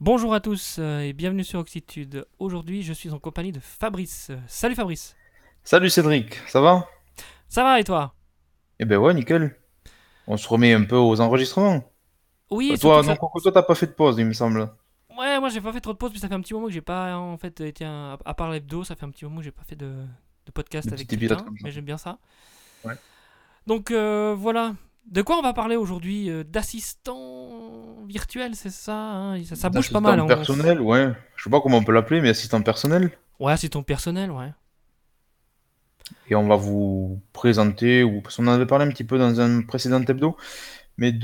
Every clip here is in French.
Bonjour à tous et bienvenue sur Oxitude. Aujourd'hui, je suis en compagnie de Fabrice. Salut Fabrice. Salut Cédric, ça va? Ça va et toi? Eh ben ouais, nickel. On se remet un peu aux enregistrements. Oui, surtout Toi, que ça. non, quoique toi, t'as pas fait de pause, il me semble. Ouais, moi j'ai pas fait trop de pauses, puis ça fait un petit moment que j'ai pas en fait été à part l'hebdo, ça fait un petit moment que j'ai pas fait de podcast Des avec petits épisodes quelqu'un, comme ça. mais j'aime bien ça. Ouais. Donc voilà. De quoi on va parler aujourd'hui? D'assistant virtuel, c'est ça, hein, ça bouge pas mal. Assistant personnel, ouais. Je sais pas comment on peut l'appeler, mais assistant personnel. Ouais, c'est ton personnel, ouais. Et on va vous présenter, ou parce qu'on en avait parlé un petit peu dans un précédent hebdo, mais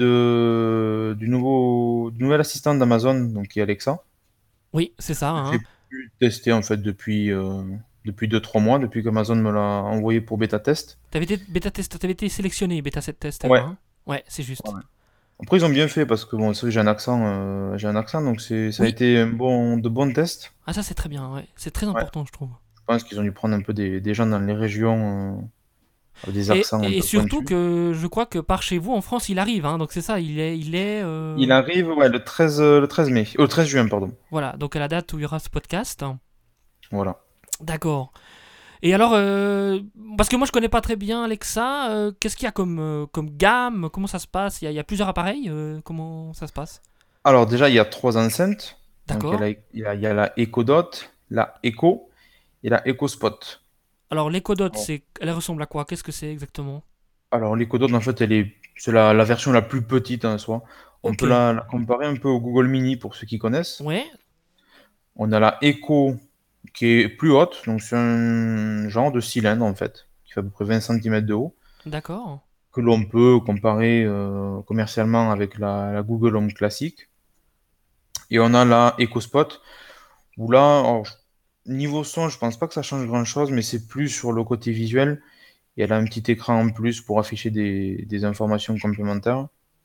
du nouvel assistant d'Amazon, donc qui est Alexa, Oui, c'est ça, que hein. j'ai pu tester en fait depuis 2-3 mois, depuis qu'Amazon me l'a envoyé pour bêta test. T'avais été sélectionné bêta tester, Ouais. hein. Ouais, c'est juste. Ouais. Après, ils ont bien fait parce que bon, c'est vrai que j'ai un accent, donc ça a Oui. été de bons tests. Ah ça c'est très bien, ouais. C'est très Ouais. important, je trouve. Je pense qu'ils ont dû prendre un peu des gens dans les régions avec des Et, accents un et peu surtout pointus. que je crois que par chez vous en France il arrive, hein, donc c'est ça, Il arrive, ouais, le 13 mai, le 13 juin, pardon. voilà, donc à la date où il y aura ce podcast. Voilà. D'accord. Et alors, parce que moi je connais pas très bien Alexa, qu'est-ce qu'il y a comme gamme? Comment ça se passe? Il y a plusieurs appareils, comment ça se passe? Alors déjà, il y a trois enceintes. Donc D'accord. il y a la Echo Dot, la Echo et la Echo Spot. Alors l'Echo Dot, Alors, elle ressemble à quoi? Qu'est-ce que c'est exactement? alors, l'Echo Dot, en fait, c'est la version la plus petite en soi. On Ok. peut la comparer un peu au Google Mini pour ceux qui connaissent. Ouais, On a la Echo qui est plus haute, donc c'est un genre de cylindre en fait, qui fait à peu près 20 centimètres de haut, d'accord. que l'on peut comparer commercialement avec la Google Home classique. Et on a la Echo Spot, où là, alors, niveau son, je pense pas que ça change grand-chose, mais c'est plus sur le côté visuel. Et elle a un petit écran en plus pour afficher des informations complémentaires.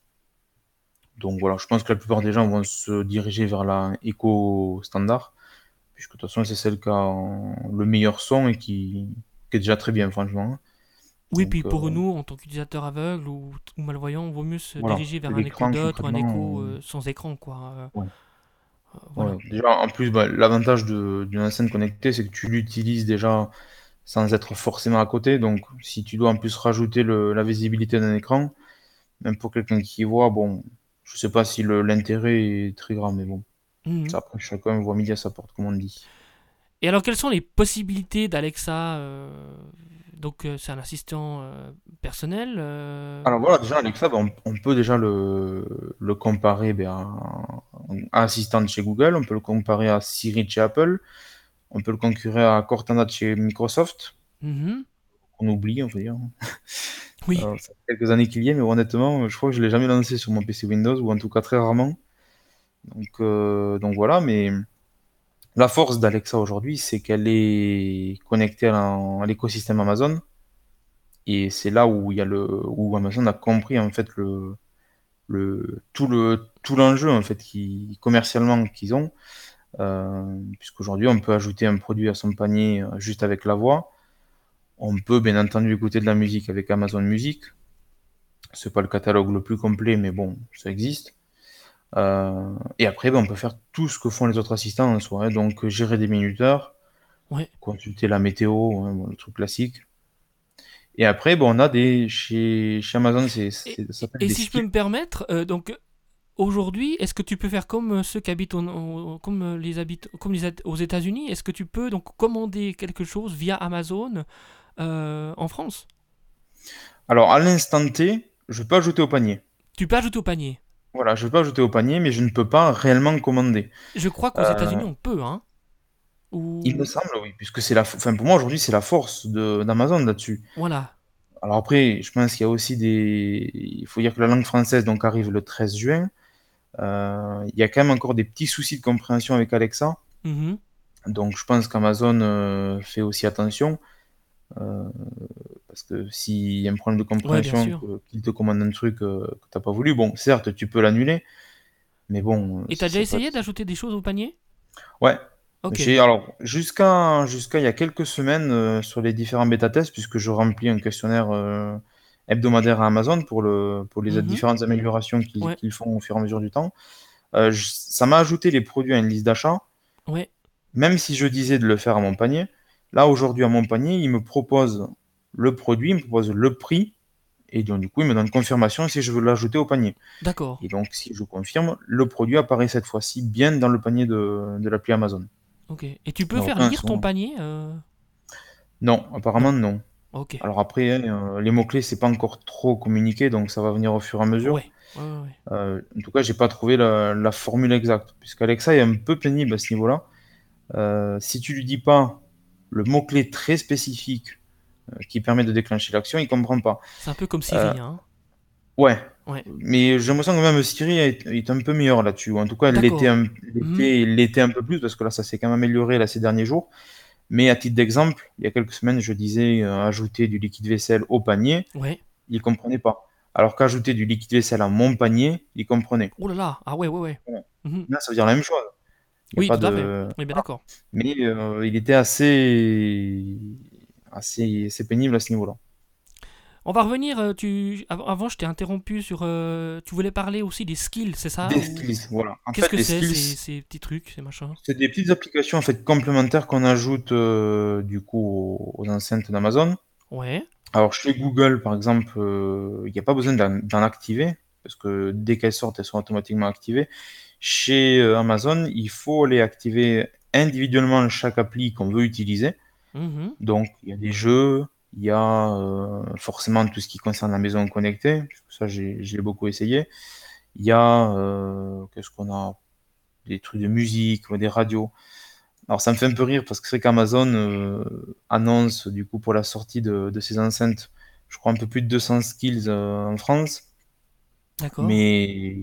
Donc voilà, je pense que la plupart des gens vont se diriger vers la Echo standard, puisque de toute façon, c'est celle qui a le meilleur son et qui est déjà très bien, franchement. Oui, puis Donc pour nous, en tant qu'utilisateur aveugle ou malvoyant, il vaut mieux se voilà, diriger vers un Echo l'écran Dot ou un concrètement, Echo sans écran, quoi. ouais. Voilà. Ouais. Déjà, en plus, bah, l'avantage d'une enceinte connectée, c'est que tu l'utilises déjà sans être forcément à côté. Donc, si tu dois en plus rajouter la visibilité d'un écran, même pour quelqu'un qui y voit, bon, je sais pas si l'intérêt est très grand, mais bon, Mhm. ça après, chacun voit midi à sa porte, comme on dit. Et alors, quelles sont les possibilités d'Alexa Donc, c'est un assistant personnel. Alors voilà, déjà, Alexa, bah, on peut déjà le comparer ben, à Assistant de chez Google, on peut le comparer à Siri de chez Apple, on peut le concurrer à Cortana de chez Microsoft, Mhm. qu'on oublie, on va dire. Oui. Ça fait quelques années qu'il y est, mais honnêtement, je crois que je l'ai jamais lancé sur mon PC Windows, ou en tout cas très rarement. Donc voilà, mais la force d'Alexa aujourd'hui, c'est qu'elle est connectée à l'écosystème Amazon, et c'est là où où Amazon a compris en fait tout l'enjeu en fait commercialement qu'ils ont, puisqu'aujourd'hui on peut ajouter un produit à son panier juste avec la voix. On peut bien entendu écouter de la musique avec Amazon Music. C'est pas le catalogue le plus complet, mais bon, ça existe. Et après, ben, on peut faire tout ce que font les autres assistants en soi, hein. Donc gérer des minuteurs, Ouais. consulter la météo, hein, bon, le truc classique. Et après, bon, on a chez Amazon, ça s'appelle Et des si je peux skips. me permettre, donc aujourd'hui, est-ce que tu peux faire comme ceux qui habitent aux États-Unis? Est-ce que tu peux donc commander quelque chose via Amazon en France? Alors à l'instant T, je peux ajouter au panier. Tu peux ajouter au panier. Voilà, je peux ajouter au panier, mais je ne peux pas réellement commander. Je crois qu'aux Euh, États-Unis on peut, hein. il me Ou semble, oui, puisque enfin pour moi aujourd'hui c'est la force d'Amazon là-dessus. voilà. Alors après, je pense qu'il y a aussi il faut dire que la langue française donc arrive le 13 juin. Il y a quand même encore des petits soucis de compréhension avec Alexa. Mhm. Donc je pense qu'Amazon fait aussi attention, euh, parce que s'il y a un problème de Ouais, bien compréhension, sûr. qu'il te commande un truc que t'as pas voulu, bon, certes, tu peux l'annuler, mais bon, Et t'as déjà essayé d'ajouter des choses au panier? Ouais. Ok. Alors jusqu'à il y a quelques semaines sur les différents bêta-tests, puisque je remplis un questionnaire hebdomadaire à Amazon pour les Mhm. différentes améliorations Ouais. qu'ils font au fur et à mesure du temps. Ça m'a ajouté les produits à une liste d'achat, Ouais, même si je disais de le faire à mon panier. Là, aujourd'hui, à mon panier, il me propose le produit, il me propose le prix, et donc, du coup, il me donne confirmation si je veux l'ajouter au panier. d'accord. Et donc, si je confirme, le produit apparaît cette fois-ci bien dans le panier de l'appli Amazon. Ok. Et tu Il peux n'y a faire aucun lire ton son. panier Non, Non. apparemment, non. Ok. Alors après, hein, les mots-clés, c'est pas encore trop communiqué, donc ça va venir au fur et à mesure. Ouais. Ouais, ouais, ouais. En tout cas, j'ai pas trouvé la formule exacte, puisqu'Alexa est un peu pénible à ce niveau-là. Si tu lui dis pas le mot-clé très spécifique qui permet de déclencher l'action, il comprend pas. C'est un peu comme Euh, Siri, hein. ouais, Ouais. mais j'ai l'impression que même Siri est un peu meilleure là-dessus. Ou en tout cas, D'accord. Mhm. elle l'était un peu plus, parce que là, ça s'est quand même amélioré là, ces derniers jours. Mais à titre d'exemple, il y a quelques semaines, je disais ajouter du liquide vaisselle au panier, Ouais. il comprenait pas. Alors qu'ajouter du liquide vaisselle à mon panier, il comprenait. Oh là là. Ah ouais, ouais, ouais. Voilà. Mhm. Là, ça veut dire la même chose. Il n'y a Oui, pas tout à fait. de. On est bien Voilà. d'accord. Mais il était assez pénible à ce niveau-là. On va revenir. Avant, je t'ai interrompu sur. Tu voulais parler aussi des skills, c'est ça? Des Ou skills, voilà. En qu'est-ce fait, que les c'est skills, ces petits trucs, ces machins? c'est des petites applications en fait complémentaires qu'on ajoute du coup aux enceintes d'Amazon. Ouais. Alors chez Google, par exemple, il n'y a pas besoin d'en activer parce que dès qu'elles sortent, elles sont automatiquement activées. Chez Amazon, il faut les activer individuellement chaque appli qu'on veut utiliser. Mhm. Donc, il y a des jeux, il y a forcément tout ce qui concerne la maison connectée, parce que ça, j'ai beaucoup essayé. Il y a, qu'est-ce qu'on a? Des trucs de musique, ou des radios. Alors, ça me fait un peu rire parce que c'est vrai qu'Amazon annonce, du coup, pour la sortie de ces enceintes, je crois un peu plus de 200 skills en France, D'accord. mais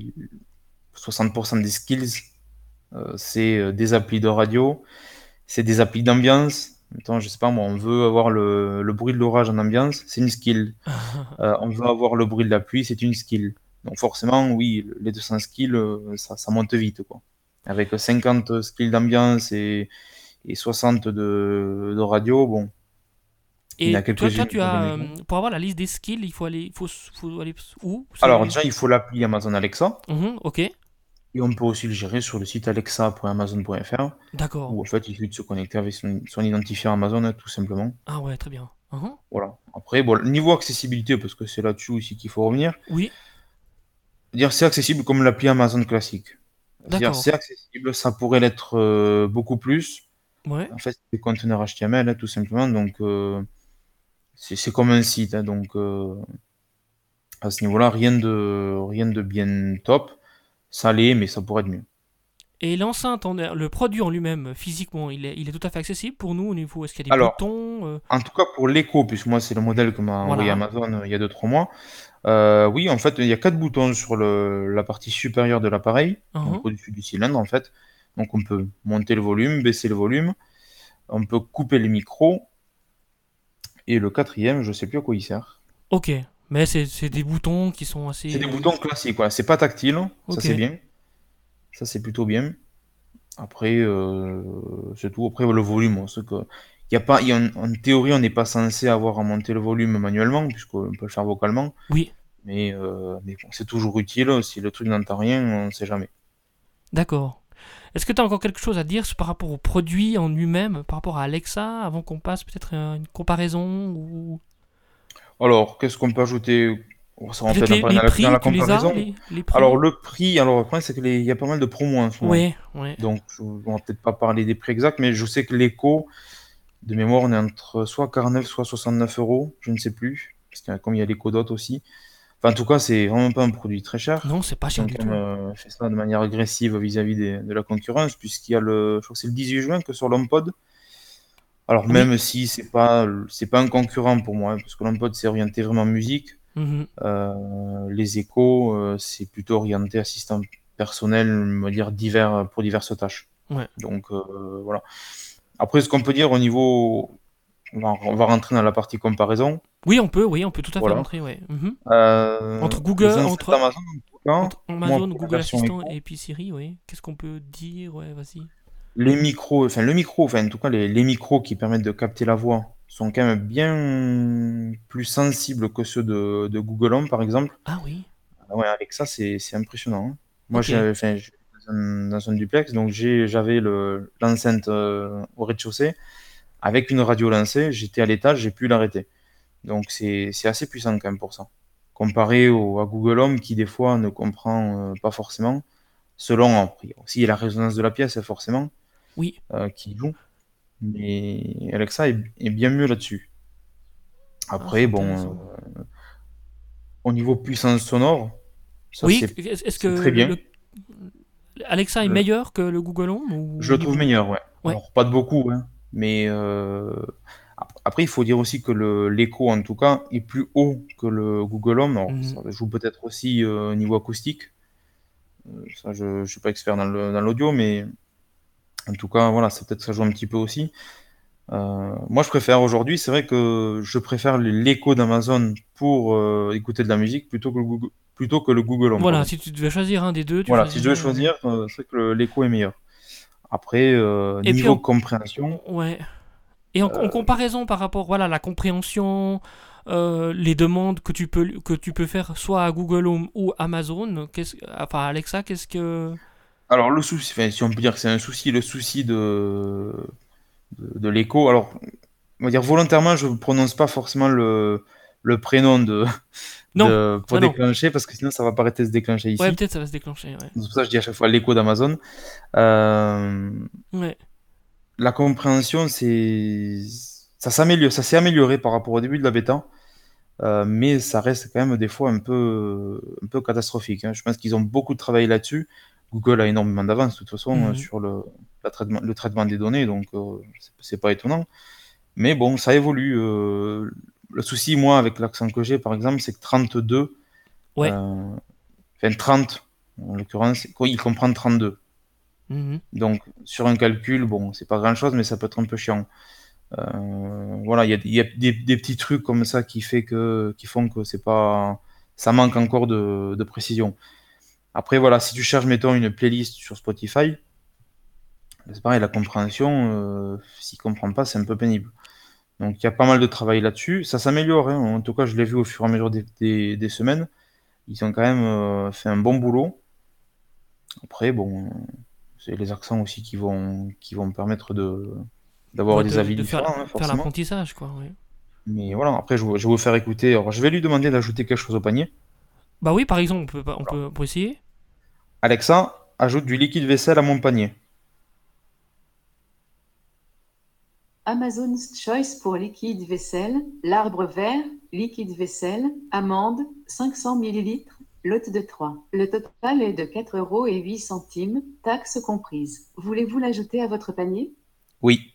60% des skills, c'est des applis de radio, c'est des applis d'ambiance. Attends, je sais pas moi, on veut avoir le bruit de l'orage en ambiance, c'est une skill. On veut avoir le bruit de la pluie, c'est une skill. Donc forcément, oui, les 200 skills, ça monte vite, quoi. Avec 50 skills d'ambiance et 60 de radio, bon, il y en a Et toi, quelques-unes tu pour les as. maisons. Pour avoir la liste des skills, faut aller où? Alors C'est. déjà, il faut l'appli Amazon Alexa, Mhm, ok. et on peut aussi le gérer sur le site alexa.amazon.fr, D'accord. où en fait, il suffit de se connecter avec son identifiant Amazon, hein, tout simplement. Ah ouais, très bien. Mhm. Voilà. Après, bon, niveau accessibilité, parce que c'est là-dessus aussi qu'il faut revenir, Oui, dire c'est accessible comme l'appli Amazon classique. C'est-à-dire c'est d'accord. accessible, ça pourrait l'être beaucoup plus. Ouais. En fait, c'est des conteneurs HTML, hein, tout simplement, donc c'est comme un site, hein, donc à ce niveau-là, rien de bien top. Ça l'est, mais ça pourrait être mieux. Et l'enceinte, le produit en lui-même, physiquement, il est tout à fait accessible pour nous au niveau. Est-ce qu'il y a des Alors, boutons en tout cas pour l'écho, puisque moi c'est le modèle que m'a envoyé Voilà. Amazon il y a 2 3 mois. Oui, en fait, il y a 4 boutons sur la partie supérieure de l'appareil, donc Mhm. au-dessus du cylindre en fait. Donc on peut monter le volume, baisser le volume, on peut couper les micros, et le quatrième, je sais plus à quoi il sert. Ok. Mais c'est des boutons qui sont C'est assez. des boutons classiques, voilà. C'est pas tactile, ça Ok. c'est bien, ça c'est plutôt bien. Après, c'est tout. Après, le volume, c'est que y a pas, en théorie, on n'est pas censé avoir à monter le volume manuellement, puisqu'on peut le faire vocalement. Oui. Mais bon, c'est toujours utile. Si le truc n'entend rien, on ne sait jamais. D'accord. Est-ce que tu as encore quelque chose à dire par rapport au produit en lui-même, par rapport à Alexa, avant qu'on passe peut-être à une comparaison ou Alors, qu'est-ce qu'on peut ajouter? Oh, ça, on va peut-être peut-être en parler les dans prix, la tu les as, comparaison. les Alors, prix? le problème, c'est qu'il y a pas mal de promos en ce moment. Ouais, ouais. Donc, on va peut-être pas parler des prix exacts, mais je sais que l'écho, de mémoire, on est entre soit 49, soit 69 euros, je ne sais plus. Parce que comme il y a l'écho dot aussi. Enfin, en tout cas, c'est vraiment pas un produit très cher. Non, c'est pas Ils cher ont du quand même tout. fait ça de manière agressive vis-à-vis de la concurrence, puisqu'il y a je crois que c'est le 18 juin que sur l'HomePod. Alors Oui. même si c'est pas un concurrent pour moi, hein, parce que l'HomePod c'est orienté vraiment musique, Mhm. les échos c'est plutôt orienté assistant personnel, on va dire divers pour diverses tâches. Ouais. Donc voilà. Après, ce qu'on peut dire au niveau, on va rentrer dans la partie comparaison. Oui, on peut tout à fait Voilà. rentrer, ouais. Mhm. Entre Les Google, enceintes Amazon, en tout cas, entre moi Amazon, pour la Google version Assistant écho, et puis Siri, oui. Qu'est-ce qu'on peut dire? Ouais, vas-y. les micros, enfin le micro, enfin en tout cas les micros qui permettent de capter la voix sont quand même bien plus sensibles que ceux de Google Home par exemple. Ah oui. Ah ouais, avec ça c'est impressionnant, hein. Moi Ok. enfin, j'ai dans un duplex, donc j'avais l'enceinte au rez-de-chaussée. Avec une radio lancée, j'étais à l'étage, j'ai pu l'arrêter. Donc c'est assez puissant quand même pour ça. Comparé à Google Home qui des fois ne comprend pas forcément, selon après, aussi la résonance de la pièce forcément Oui. qui joue. Mais Alexa est bien mieux là-dessus. Ah, c'est Après, bon, intéressant. au niveau puissance sonore, ça Oui, c'est est-ce que c'est très bien. Alexa est Le- meilleur que le Google Home ou je au le trouve niveau. meilleur, ouais. Ouais. Alors pas de beaucoup, hein, mais après il faut dire aussi que l'écho en tout cas est plus haut que le Google Home. Alors Mhm. ça joue peut-être aussi au niveau acoustique. Ça, je ne suis pas expert dans l'audio, mais en tout cas, voilà, c'est peut-être que ça joue un petit peu aussi. Moi, je préfère aujourd'hui, c'est vrai que je préfère l'écho d'Amazon pour écouter de la musique plutôt que le Google Home, Voilà, pardon. si tu devais choisir un des deux, tu Voilà, si je devais choisirais. choisir, c'est vrai que l'écho est meilleur. Après, Et puis, niveau compréhension, ouais. Et en comparaison par rapport, voilà, la compréhension, les demandes que tu peux faire soit à Google Home ou Amazon, enfin Alexa, qu'est-ce que. alors le souci, enfin, si on peut dire que c'est un souci, le souci de l'écho, alors on va dire volontairement, je ne prononce pas forcément le prénom Non, pour non, non. déclencher, parce que sinon ça va pas arrêter de se déclencher Ouais, ici. peut-être ça va se déclencher, ouais. C'est pour ça que je dis à chaque fois l'écho d'Amazon. Euh, Ouais. la compréhension, ça s'est amélioré par rapport au début de la bêta, mais ça reste quand même des fois un peu catastrophique, hein. Je pense qu'ils ont beaucoup de travail là-dessus. Google a énormément d'avance de toute façon Mhm. sur le traitement des données, donc c'est pas étonnant. Mais bon, ça évolue. Le souci, moi, avec l'accent que j'ai, par exemple, c'est que 32, Ouais. euh, enfin 30, en l'occurrence, quoi, il comprend 32. Mhm. Donc, sur un calcul, bon, c'est pas grand-chose, mais ça peut être un peu chiant. Voilà, il y a des petits trucs comme ça qui font que c'est pas, ça manque encore de précision. Après, voilà, si tu cherches, mettons, une playlist sur Spotify, c'est pareil, la compréhension, s'il comprend pas, c'est un peu pénible. Donc, il y a pas mal de travail là-dessus. Ça s'améliore, hein. En tout cas, je l'ai vu au fur et à mesure des semaines. Ils ont quand même fait un bon boulot. Après, bon, c'est les accents aussi qui vont permettre d'avoir Ouais, des avis de différents, hein, faire forcément. l'apprentissage, quoi, ouais. Mais voilà, après, je vais vous faire écouter. Alors, je vais lui demander d'ajouter quelque chose au panier. Bah oui, par exemple, Alors, on peut essayer. Alexa, ajoute du liquide vaisselle à mon panier. Amazon's Choice pour liquide vaisselle, l'arbre vert, liquide vaisselle, amande, 500 ml, lot de 3. Le total est de 4,08 €, taxes comprises. Voulez-vous l'ajouter à votre panier? Oui.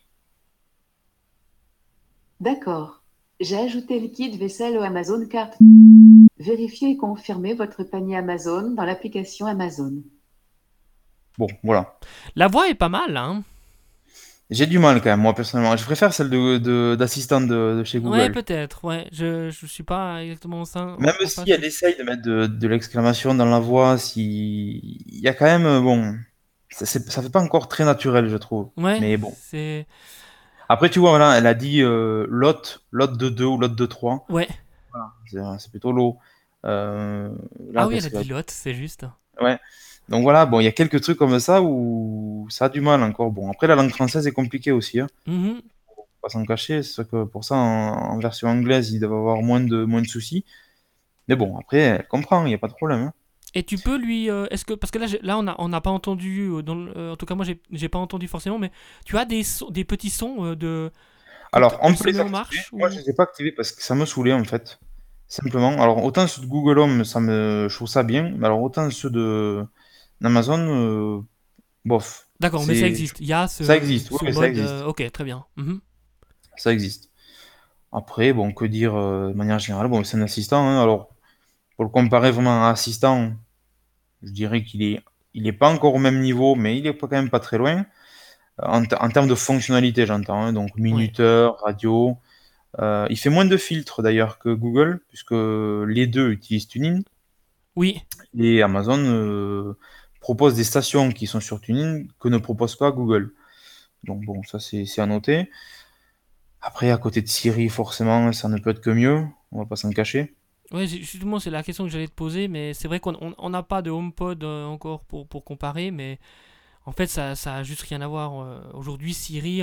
D'accord. J'ai ajouté liquide vaisselle au Amazon Cart. Vérifiez et confirmez votre panier Amazon dans l'application Amazon. Bon, voilà. La voix est pas mal, hein. J'ai du mal quand même, moi, personnellement. Je préfère celle d'assistant de chez Ouais, Google. peut-être, ouais. Je suis pas exactement Même en si face. elle essaye de mettre de l'exclamation dans la voix, il y a quand même, bon, ça fait pas encore très naturel, je trouve. Ouais, Mais bon. c'est. Après, tu vois, voilà, elle a dit lot de 2 ou lot de 3. Ouais. Voilà, c'est plutôt low. Euh, Ah là, oui, elle a qu'est-ce dit qu'elle lot, c'est juste. a... Ouais. Donc voilà, bon, il y a quelques trucs comme ça où ça a du mal encore. Bon, après, la langue française est compliquée aussi, hein. Mhm. Faut pas s'en cacher. C'est sûr que pour ça, en version anglaise, il doit avoir moins de soucis. Mais bon, après, elle comprend, il n'y a pas de problème, hein. Et tu peux lui. Est-ce que. Parce que là, on n'a pas entendu. En tout cas, moi, j'ai pas entendu forcément, mais tu as des petits sons Alors, on elle peut se met les en activer. marche Moi, je ou. ne les ai pas activés parce que ça me saoulait, en fait. Simplement. Alors, autant ceux de Google Home, je trouve ça bien. Mais alors, autant ceux d'Amazon, bof. D'accord, mais ça existe. Il y a Ça existe, oui, ce mais ça mode. existe. Ok, très bien. Mhm. Ça existe. Après, bon, que dire de manière générale, bon, c'est un assistant, hein. Alors, pour le comparer vraiment à un assistant, je dirais il est pas encore au même niveau, mais il est quand même pas très loin. En termes de fonctionnalité, j'entends, hein. Donc, Ouais. minuteur, radio. Il fait moins de filtres d'ailleurs que Google, puisque les deux utilisent Tuning. Oui. Et Amazon propose des stations qui sont sur Tuning que ne propose pas Google. Donc bon, ça c'est à noter. Après, à côté de Siri, forcément, ça ne peut être que mieux, on va pas s'en cacher. Ouais, justement, c'est la question que j'allais te poser, mais c'est vrai qu'on n'a pas de HomePod encore pour comparer, mais en fait, ça a juste rien à voir. Aujourd'hui, Siri,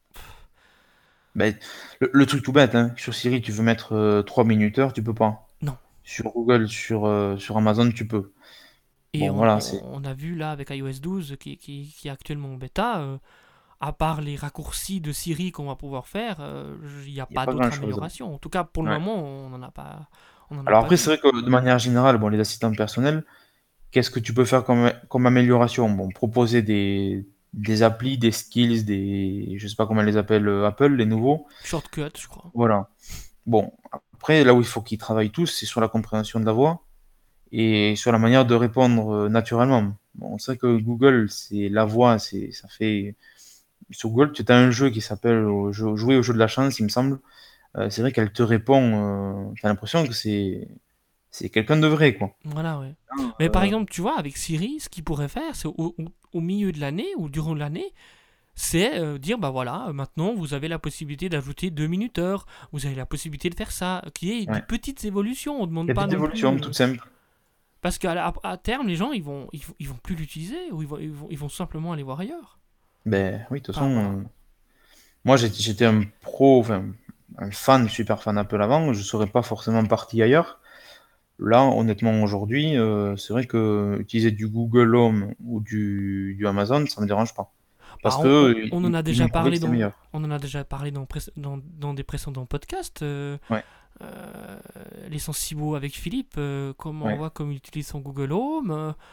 Ben, le truc tout bête, hein, sur Siri, tu veux mettre 3 minuteurs, tu peux pas. non. Sur Google, sur Amazon, tu peux. Et Bon, voilà, c'est. on a vu là avec iOS 12 qui est actuellement en bêta, à part les raccourcis de Siri qu'on va pouvoir faire, il n'y a Il n'y a pas pas d'autre grand-chose. amélioration. En tout cas, pour le Ouais. moment, on n'en a pas, on en a Alors pas après, c'est vu. vrai que de manière générale, bon, les assistants personnels, qu'est-ce que tu peux faire comme amélioration? Bon, proposer des applis, des skills, je sais pas comment les appelle Apple, les nouveaux. Shortcut, je crois. Voilà. Bon, après, là où il faut qu'ils travaillent tous, c'est sur la compréhension de la voix et sur la manière de répondre naturellement. Bon, c'est vrai que Google, c'est la voix, ça fait. Sur Google, tu as un jeu qui s'appelle Jouer au jeu de la chance, il me semble. C'est vrai qu'elle te répond, t'as l'impression que c'est quelqu'un de vrai, quoi. Voilà, ouais. Mais par exemple, tu vois, avec Siri, ce qu'il pourrait faire, c'est au milieu de l'année ou durant l'année, c'est dire, bah voilà, maintenant vous avez la possibilité d'ajouter 2 minuteurs, vous avez la possibilité de faire ça, qui est des Ouais. petites évolutions, on ne demande Des pas petites non plus. évolutions, toutes simples. Parce qu'à terme, les gens, ils vont plus l'utiliser, ou ils vont simplement aller voir ailleurs. Ben oui, de toute Enfin, voilà. façon, moi j'étais un pro, enfin un fan, super fan Apple avant, je serais pas forcément parti ailleurs. Là, honnêtement, aujourd'hui, c'est vrai que utiliser du Google Home ou du Amazon, ça me dérange pas. Bah, Parce que on en a ils déjà m'ont prouvé parlé que c'est meilleur. on en a déjà parlé dans des précédents podcasts. Ouais, Les Sensibo avec Philippe, comment on ouais. voit comme il utilise son Google Home.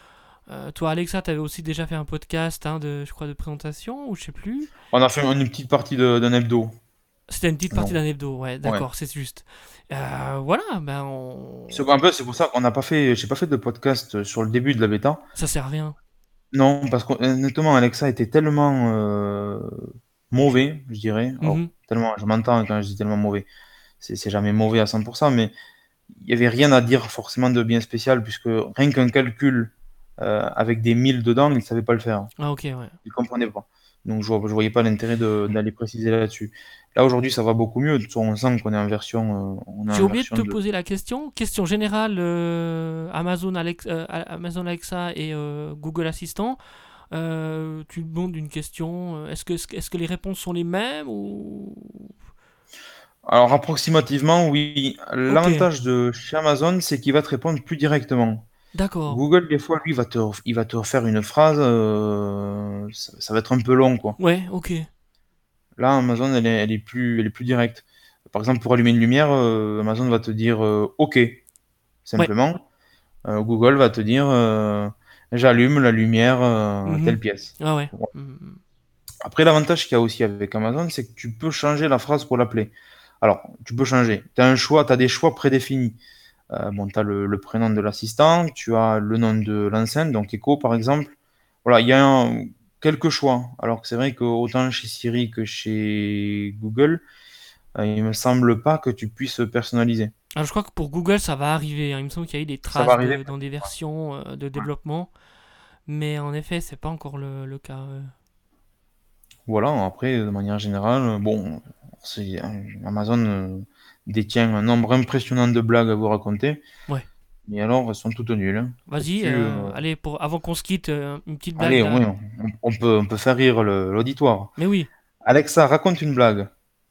Toi, Alexa, tu avais aussi déjà fait un podcast, hein, je crois, de présentation, ou je sais plus. On a fait une petite partie d'un hebdo. C'était une petite partie Non. d'un hebdo, ouais, Ouais. d'accord, c'est juste. Voilà, ben C'est un peu, c'est pour ça qu'on n'a pas fait, j'ai pas fait de podcast sur le début de la bêta. ça sert à rien. Non, parce qu'honnêtement, Alexa était tellement mauvais, je dirais. Alors, Mhm. tellement, je m'entends quand je dis tellement mauvais. C'est jamais mauvais à 100%, mais il n'y avait rien à dire forcément de bien spécial, puisque rien qu'un calcul avec des 1000 dedans, il ne savait pas le faire. Ah, ok, ouais. Il ne comprenait pas. Donc, je voyais pas l'intérêt d'aller préciser là-dessus. Là, aujourd'hui, ça va beaucoup mieux. De toute façon, on sent qu'on est on est J'ai en oublié de version te de. poser la question. Question générale, Amazon Alexa et Google Assistant. Tu demandes une question. Est-ce que les réponses sont les mêmes ou... Alors, approximativement, oui. Ok, L'avantage de chez Amazon, c'est qu'il va te répondre plus directement. d'accord. Google, des fois, lui, il va te refaire une phrase, ça va être un peu long, quoi. Ouais, ok. Là, Amazon, elle est plus directe. Par exemple, pour allumer une lumière, Amazon va te dire OK, Ouais. simplement. Google va te dire j'allume la lumière Mhm. telle pièce. Ah ouais. Voilà. Mhm. Après, l'avantage qu'il y a aussi avec Amazon, c'est que tu peux changer la phrase pour l'appeler. Alors, tu peux changer. Tu as un choix, tu as des choix prédéfinis. Bon, tu as le prénom de l'assistant, tu as le nom de l'enceinte, donc Echo par exemple. Voilà, il y a quelques choix. Alors que c'est vrai que autant chez Siri que chez Google, il me semble pas que tu puisses personnaliser. Alors je crois que pour Google ça va arriver, hein. Il me semble qu'il y a eu des Ça va traces arriver? dans des versions de développement, mais en effet c'est pas encore le cas. Voilà, après, de manière générale, bon, Amazon détient un nombre impressionnant de blagues à vous raconter, Ouais. mais alors elles sont toutes nulles, hein. Vas-y, Là-dessus, allez, avant qu'on se quitte, une petite blague allez, là. oui, on peut faire rire l'auditoire. Mais oui. Alexa, raconte une blague.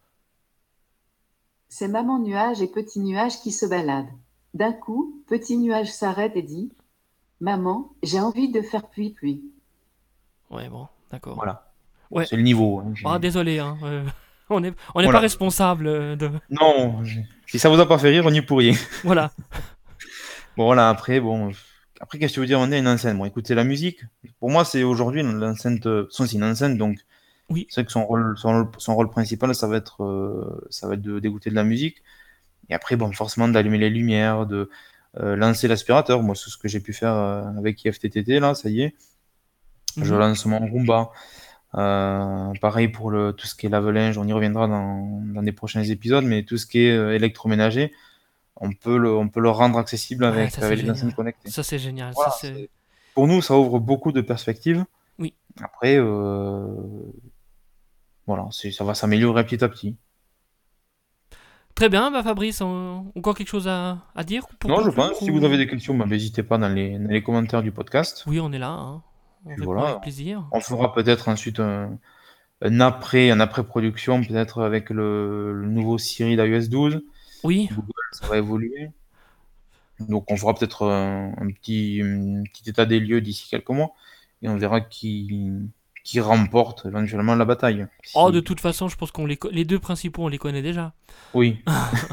C'est maman nuage et petit nuage qui se baladent. D'un coup, petit nuage s'arrête et dit: Maman, j'ai envie de faire pluie-pluie. Ouais, bon, d'accord. Voilà. Bon, Ouais. c'est le niveau, hein. Ah, désolé, hein. On n'est pas Voilà. responsable de. Non, si ça vous a pas fait rire, on y est pour rien. Voilà. Bon, voilà, après, bon. Après, qu'est-ce que tu veux dire? On est une enceinte. Bon, écoutez, la musique, pour moi, c'est aujourd'hui l'enceinte. C'est une enceinte, donc Oui. c'est vrai que son rôle principal, ça va être de d'écouter de la musique. Et après, bon, forcément, d'allumer les lumières, de lancer l'aspirateur. Moi, c'est ce que j'ai pu faire avec IFTTT, là, ça y est. Je Mhm. lance mon Roomba. Pareil pour tout ce qui est lave-linge, on y reviendra dans des prochains épisodes, mais tout ce qui est électroménager, on peut le rendre accessible Ouais, ça c'est avec les enceintes génial. connectées. Ça c'est génial. Ça Voilà, c'est. pour nous, ça ouvre beaucoup de perspectives. Oui. Après, voilà, ça va s'améliorer petit à petit. Très bien, bah Fabrice, encore quelque chose à dire pour Non, je conclure, pense. Si ou- vous avez des questions, bah, n'hésitez pas dans les commentaires du podcast. Oui, on est là, hein. On Puis répond avec voilà, plaisir. on fera peut-être ensuite un après-production, peut-être avec le nouveau Siri d'iOS 12. Oui, Google, ça va évoluer. Donc on fera peut-être un petit état des lieux d'ici quelques mois et on verra qui remporte éventuellement la bataille. oh, de Si... toute façon, je pense qu'on les deux principaux, on les connaît déjà. Oui.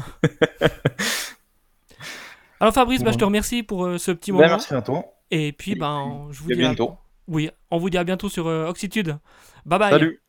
Alors Fabrice, bah, je te Voilà. remercie pour ce petit Ben, moment. merci à toi. Et puis, ben, je vous Et à dis bientôt. oui, on vous dit à bientôt sur Oxitude. Bye bye. Salut.